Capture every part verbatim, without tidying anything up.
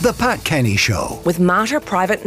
The Pat Kenny Show. With Mater Private.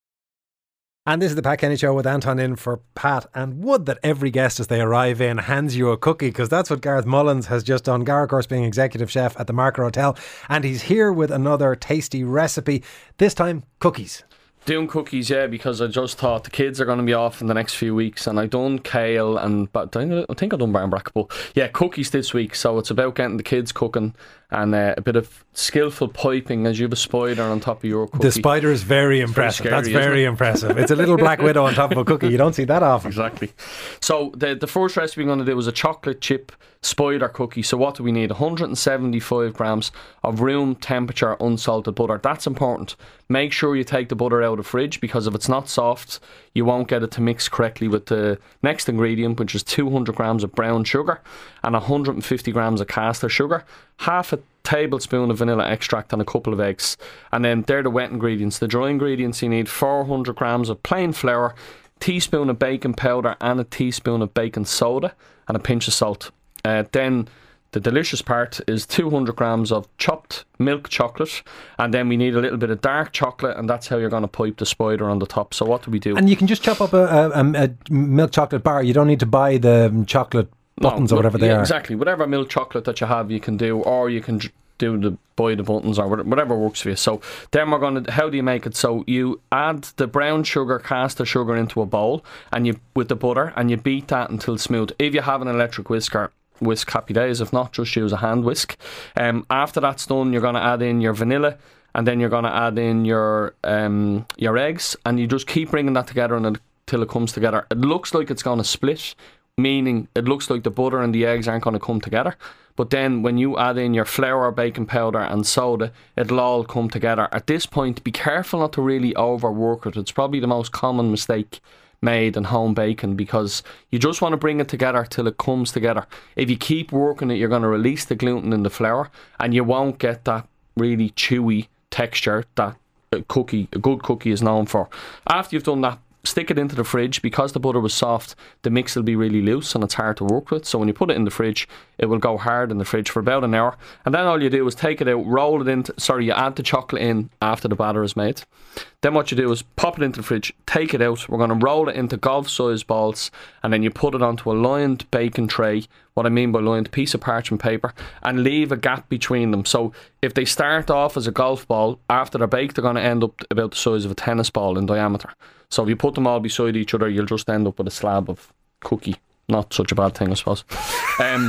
And this is the Pat Kenny Show with Anton in for Pat. And would that every guest as they arrive in hands you a cookie, because that's what Gareth Mullins has just done. Gareth, of course, being executive chef at the Marker Hotel. And he's here with another tasty recipe, this time cookies. Doing cookies, yeah, because I just thought the kids are going to be off in the next few weeks, and I done kale and but I think I done barnbrack, but yeah, cookies this week. So it's about getting the kids cooking and uh, a bit of skillful piping as you have a spider on top of your cookie. The spider is very impressive. Very scary, That's very it? impressive. It's a little black widow on top of a cookie. You don't see that often. Exactly. So the the first recipe I'm going to do is a chocolate chip spider cookie. So what do we need? one hundred seventy-five grams of room temperature unsalted butter. That's important. Make sure you take the butter out of the fridge, because if it's not soft, you won't get it to mix correctly with the next ingredient, which is two hundred grams of brown sugar and one hundred fifty grams of caster sugar, half a tablespoon of vanilla extract and a couple of eggs. And then they're the wet ingredients. The dry ingredients, you need four hundred grams of plain flour, teaspoon of baking powder and a teaspoon of baking soda and a pinch of salt. Uh, then the delicious part is two hundred grams of chopped milk chocolate, and then we need a little bit of dark chocolate, and that's how you're going to pipe the spider on the top. So what do we do? And you can just chop up a, a, a milk chocolate bar. You don't need to buy the chocolate buttons no, or whatever they yeah, are. Exactly. Whatever milk chocolate that you have, you can do, or you can do the buy the buttons or whatever works for you. So then we're going to, how do you make it? So you add the brown sugar, caster sugar into a bowl, and you with the butter, and you beat that until smooth. If you have an electric whisker, whisk, happy days. If not, just use a hand whisk. Um, after that's done, you're going to add in your vanilla, and then you're going to add in your um, your eggs, and you just keep bringing that together until it comes together. It looks like it's going to split, meaning it looks like the butter and the eggs aren't going to come together. But then when you add in your flour, baking powder and soda, it'll all come together. At this point, be careful not to really overwork it. It's probably the most common mistake made in home baking, because you just want to bring it together till it comes together. If you keep working it, you're going to release the gluten in the flour, and you won't get that really chewy texture that a cookie, a good cookie is known for. After you've done that, stick it into the fridge. Because the butter was soft, the mix will be really loose and it's hard to work with. So when you put it in the fridge, it will go hard in the fridge for about an hour. And then all you do is take it out, roll it into, sorry, you add the chocolate in after the batter is made. Then what you do is pop it into the fridge, take it out. We're going to roll it into golf-sized balls, and then you put it onto a lined baking tray. What I mean by lined, piece of parchment paper, and leave a gap between them. So if they start off as a golf ball, after they're baked, they're going to end up about the size of a tennis ball in diameter. So if you put them all beside each other, you'll just end up with a slab of cookie. Not such a bad thing, I suppose. Um,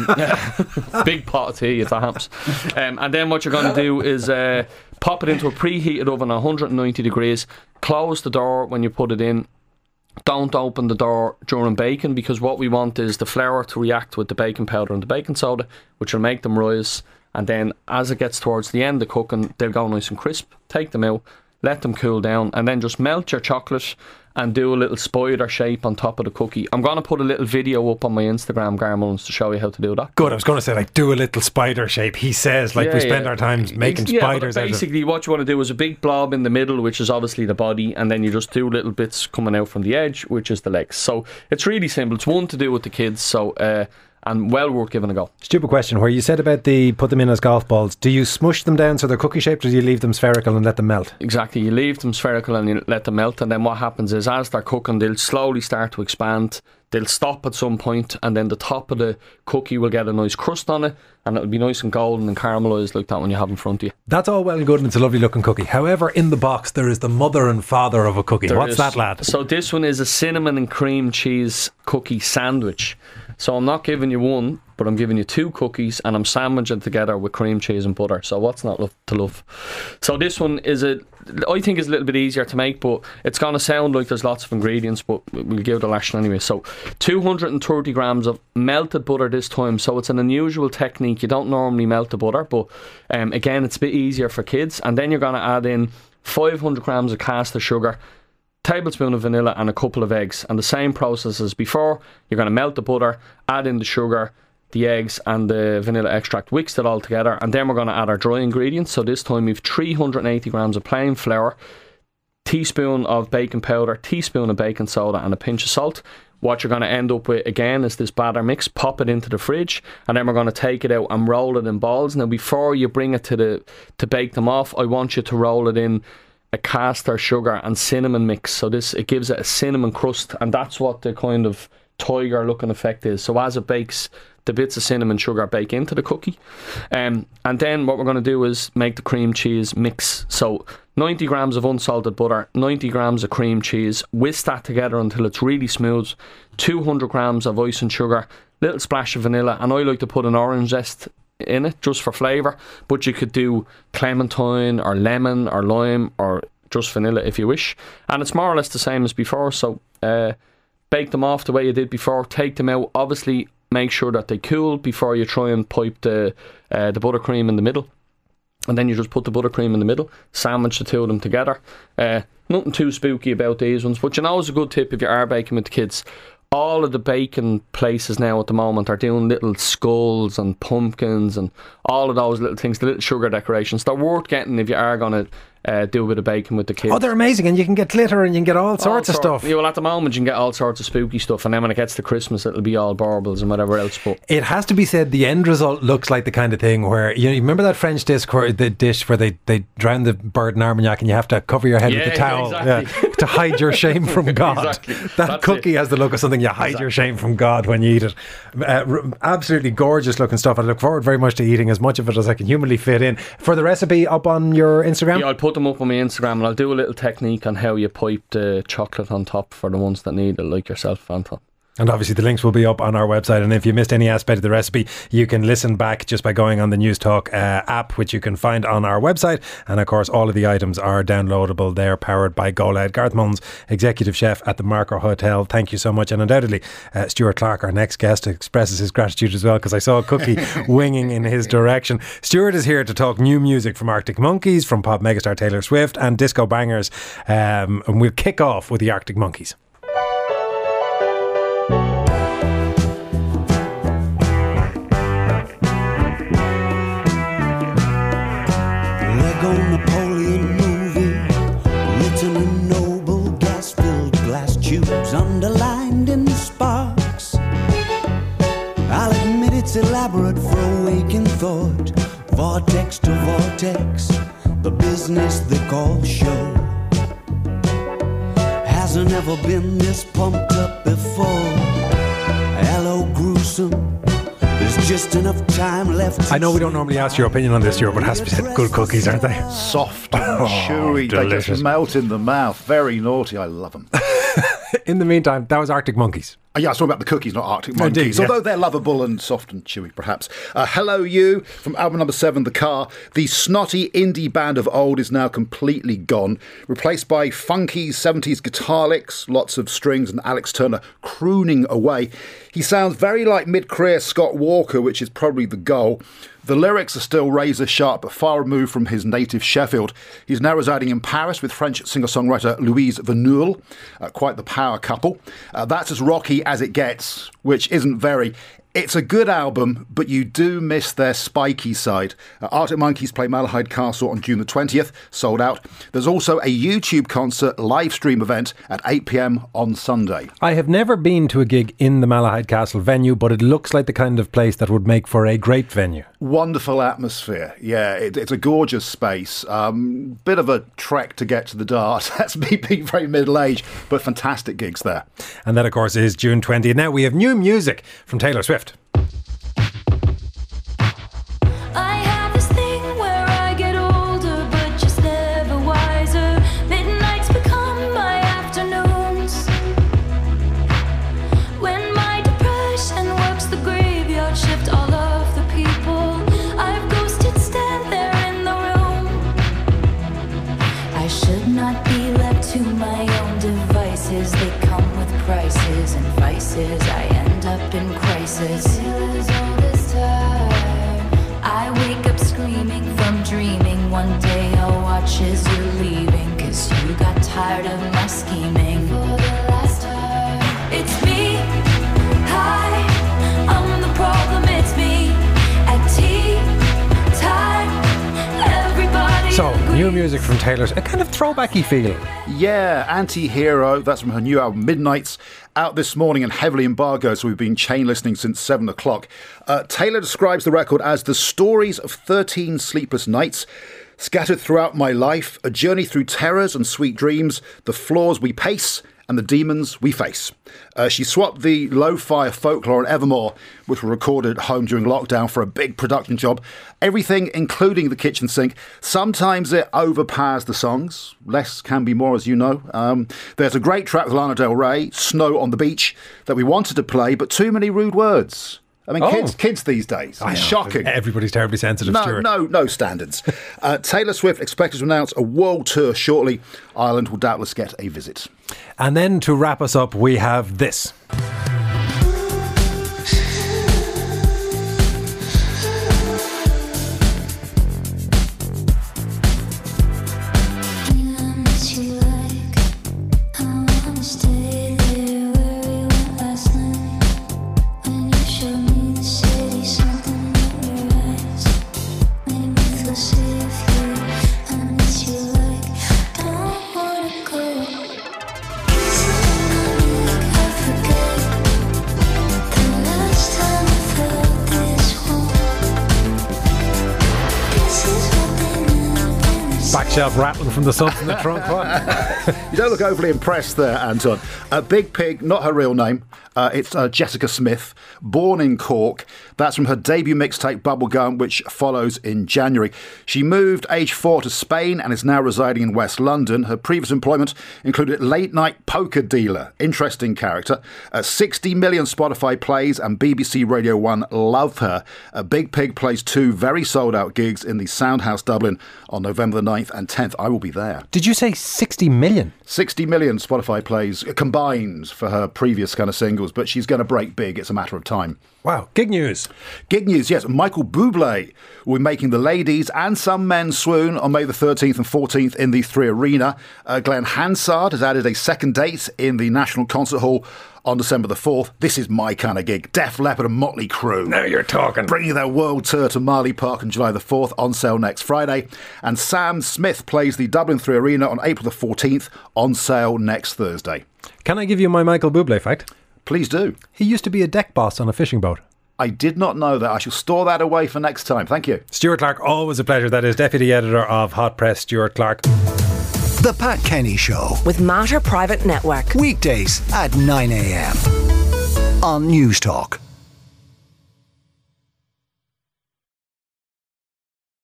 big pot of tea if that happens. Um, and then what you're going to do is uh, pop it into a preheated oven at one hundred ninety degrees. Close the door when you put it in. Don't open the door during baking, because what we want is the flour to react with the baking powder and the baking soda, which will make them rise. And then as it gets towards the end of cooking, they'll go nice and crisp. Take them out, let them cool down, and then just melt your chocolate and do a little spider shape on top of the cookie. I'm going to put a little video up on my Instagram, Gareth Mullins, to show you how to do that. Good, I was going to say, like, do a little spider shape. He says, like, yeah, we spend yeah. our time making yeah, spiders out of... Basically, what you want to do is a big blob in the middle, which is obviously the body, and then you just do little bits coming out from the edge, which is the legs. So it's really simple. It's one to do with the kids, so... Uh, and well worth giving a go. Stupid question, where you said about the put them in as golf balls, do you smush them down so they're cookie shaped, or do you leave them spherical and let them melt? Exactly, you leave them spherical and you let them melt, and then what happens is as they're cooking, they'll slowly start to expand. They'll stop at some point, and then the top of the cookie will get a nice crust on it, and it'll be nice and golden and caramelised like that when you have in front of you. That's all well and good, and it's a lovely looking cookie. However, in the box there is the mother and father of a cookie. There What's is. that, lad? So this one is a cinnamon and cream cheese cookie sandwich. So I'm not giving you one, but I'm giving you two cookies, and I'm sandwiching together with cream cheese and butter. So what's not love to love? So this one is a, I think is a little bit easier to make, but it's going to sound like there's lots of ingredients, but we'll give it a lash anyway. So two hundred thirty grams of melted butter this time. So it's an unusual technique. You don't normally melt the butter, but um, again, it's a bit easier for kids. And then you're going to add in five hundred grams of caster sugar, tablespoon of vanilla and a couple of eggs, and the same process as before. You're going to melt the butter, add in the sugar, the eggs and the vanilla extract, whisk it all together, and then we're going to add our dry ingredients. So this time we've three hundred eighty grams of plain flour, teaspoon of baking powder, teaspoon of baking soda and a pinch of salt. what you're going to end up with again is this batter mix. Pop it into the fridge, and then we're going to take it out and roll it in balls. Now, before you bring it to the to bake them off, I want you to roll it in a caster sugar and cinnamon mix. So this it gives it a cinnamon crust, and that's what the kind of tiger looking effect is. So as it bakes, the bits of cinnamon sugar bake into the cookie, um, and then what we're going to do is make the cream cheese mix. So ninety grams of unsalted butter, ninety grams of cream cheese, whisk that together until it's really smooth, two hundred grams of icing sugar, little splash of vanilla, and I like to put an orange zest in it just for flavour, but you could do clementine or lemon or lime or just vanilla if you wish, and it's more or less the same as before. So uh, bake them off the way you did before, take them out, obviously make sure that they cool before you try and pipe the uh, the buttercream in the middle, and then you just put the buttercream in the middle, sandwich the two of them together. Uh, nothing too spooky about these ones, but you know, it's a good tip if you are baking with the kids. All of the baking places now at the moment are doing little skulls and pumpkins and all of those little things, the little sugar decorations. They're worth getting if you are going to uh, do a bit of baking with the kids. Oh, they're amazing, and you can get glitter and you can get all sorts all of sort, stuff. Yeah, well, at the moment you can get all sorts of spooky stuff, and then when it gets to Christmas it'll be all baubles and whatever else. But it has to be said, the end result looks like the kind of thing where, you know, you remember that French dish where, the dish where they, they drown the bird in Armagnac and you have to cover your head yeah, with the towel exactly. yeah, to hide your shame from God. Exactly. That That's cookie it. has the look of something you hide exactly. your shame from God when you eat it. Uh, r- absolutely gorgeous looking stuff. I look forward very much to eating as much of it as I can humanly fit in. For the recipe up on your Instagram? Yeah, I'll put them up on my Instagram, and I'll do a little technique on how you pipe the chocolate on top for the ones that need it, like yourself, Anton. And obviously the links will be up on our website, and if you missed any aspect of the recipe, you can listen back just by going on the News Talk uh, app, which you can find on our website. And of course all of the items are downloadable there, powered by GoLoud. Garth Mullins, Executive Chef at the Marker Hotel, thank you so much. And undoubtedly uh, Stuart Clark, our next guest, expresses his gratitude as well, because I saw a cookie winging in his direction. Stuart is here to talk new music from Arctic Monkeys, from pop megastar Taylor Swift, and disco bangers, um, and we'll kick off with the Arctic Monkeys. Lego Napoleon movie, written in noble gas-filled glass tubes, underlined in sparks. I'll admit it's elaborate for a waking thought, vortex to vortex, the business they call show. Hasn't ever been this pumped up before. Hello, gruesome. There's just enough time left. I know we don't normally ask your opinion on this, Stuart, but it has to be said, good cookies, aren't they? Soft and chewy. They delicious. just melt in the mouth. Very naughty. I love them. In the meantime, that was Arctic Monkeys. Oh, yeah, I was talking about the cookies, not Arctic Monkeys. Indeed, yes. Although they're lovable and soft and chewy, perhaps. Uh, Hello You, from album number seven, The Car. The snotty indie band of old is now completely gone, replaced by funky seventies guitar licks, lots of strings, and Alex Turner crooning away. He sounds very like mid-career Scott Walker, which is probably the goal. The lyrics are still razor sharp, but far removed from his native Sheffield. He's now residing in Paris with French singer-songwriter Louise Vanul, uh, quite the power couple. Uh, that's as rocky as it gets, which isn't very. It's a good album, but you do miss their spiky side. Uh, Arctic Monkeys play Malahide Castle on June the twentieth, sold out. There's also a YouTube concert live stream event at eight p.m. on Sunday. I have never been to a gig in the Malahide Castle venue, but it looks like the kind of place that would make for a great venue. Wonderful atmosphere. Yeah, it, it's a gorgeous space. Um, bit of a trek to get to the Dart. That's me being very middle-aged, but fantastic gigs there. And that, of course, is June twentieth. Now we have new music from Taylor Swift. I have this thing where I get older, but just never wiser. Midnights become my afternoons. When my depression works the graveyard shift, all of the people I've ghosted stand there in the room. I should not be left to my own devices. They come with prices and vices. I end up in crisis. I wake up screaming from dreaming. One day I'll watch as you're leaving, 'cause you got tired of my scheming. For the last time, it's me. Hi, I'm the problem, it's me. At tea time, everybody So, New music from Taylor's, a kind of throwbacky feel. Yeah, Anti-Hero, that's from her new album Midnights, out this morning and heavily embargoed, so we've been chain listening since seven o'clock. Uh, Taylor describes the record as the stories of thirteen sleepless nights, scattered throughout my life, a journey through terrors and sweet dreams, the floors we pace and the demons we face. Uh, she swapped the Lo-Fi Folklore and Evermore, which were recorded at home during lockdown, for a big production job. Everything, including the kitchen sink. Sometimes it overpowers the songs. Less can be more, as you know. Um, there's a great track with Lana Del Rey, Snow on the Beach, that we wanted to play, but too many rude words. I mean, Oh. kids kids these days. I It's know. shocking. Everybody's terribly sensitive, No, Stuart. no, no standards. uh, Taylor Swift expected to announce a world tour shortly. Ireland will doubtless get a visit. And then to wrap us up, we have this. Back shelf rattling from the subs in the trunk. What? You don't look overly impressed there, Anton. Uh, Big Pig, not her real name. Uh, it's uh, Jessica Smith, born in Cork. That's from her debut mixtape Bubblegum, which follows in January. She moved age four to Spain and is now residing in West London. Her previous employment included late night poker dealer. Interesting character. Uh, sixty million Spotify plays and B B C Radio one love her. Uh, Big Pig plays two very sold out gigs in the Soundhouse Dublin on November the ninth and tenth. I will be there. Did you say sixty million? sixty million Spotify plays combined for her previous kind of singles, but she's going to break big. It's a matter of time. Wow, gig news. Gig news, yes. Michael Bublé will be making the ladies and some men swoon on May the thirteenth and fourteenth in the Three Arena. Uh, Glenn Hansard has added a second date in the National Concert Hall on December the fourth. This is my kind of gig. Def Leppard and Motley Crue. Now you're talking. Bringing their world tour to Marley Park on July the fourth, on sale next Friday. And Sam Smith plays the Dublin Three Arena on April the fourteenth, on sale next Thursday. Can I give you my Michael Bublé fact? Please do. He used to be a deck boss on a fishing boat. I did not know that. I shall store that away for next time. Thank you. Stuart Clark, always a pleasure. That is Deputy Editor of Hot Press, Stuart Clark. The Pat Kenny Show. With Matter Private Network. Weekdays at nine a.m. on News Talk.